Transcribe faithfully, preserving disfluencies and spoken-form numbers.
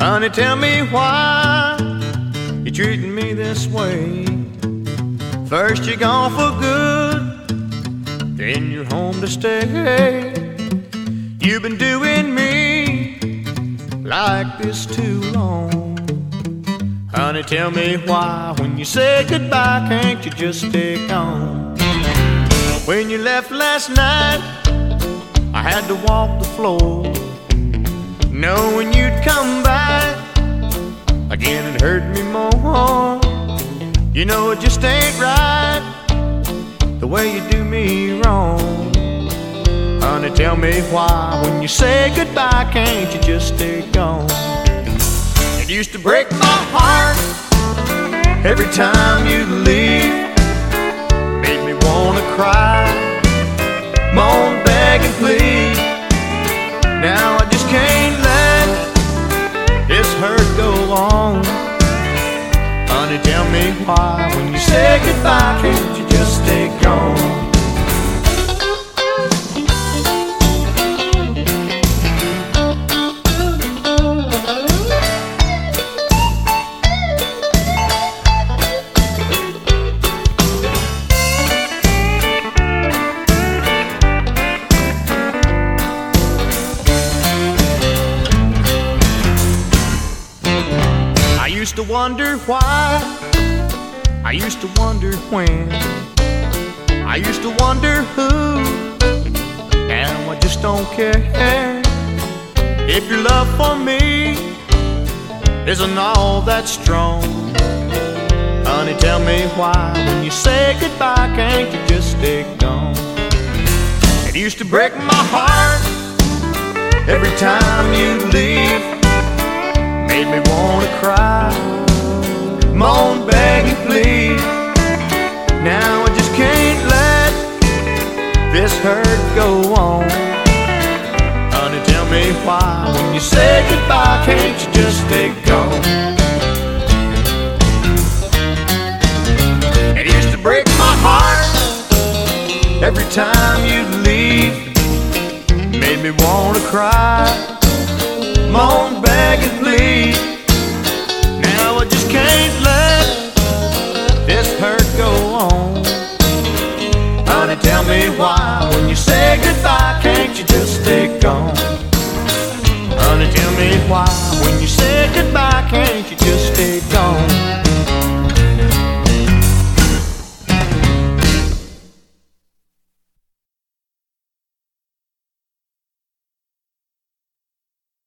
Honey, tell me why you're treating me this way. First you're gone for good, then you're home to stay. You've been doing me like this too long. Honey, tell me why when you say goodbye, can't you just take on? When you left last night, I had to walk the floor, knowing you'd come back again. It hurt me more. You know it just ain't right the way you do me wrong. Honey, tell me why when you say goodbye, can't you just stay gone? It used to break my heart every time you leave, made me wanna cry, moan, beg and plead. Now I just can't let this hurt go on. Honey, tell me why when you say goodbye, can't you just stay gone? I used to wonder why, I used to wonder when, I used to wonder who. Now I just don't care if your love for me isn't all that strong. Honey, tell me why when you say goodbye, can't you just stay gone? It used to break my heart every time you leave, made me wanna cry, moan, beg and plead. Now I just can't let this hurt go on. Honey, tell me why when you say goodbye, can't you just stay gone? It used to break my heart every time you leave, made me wanna cry, moan, beg and plead. Now I just can't let this hurt go on. Honey, tell me why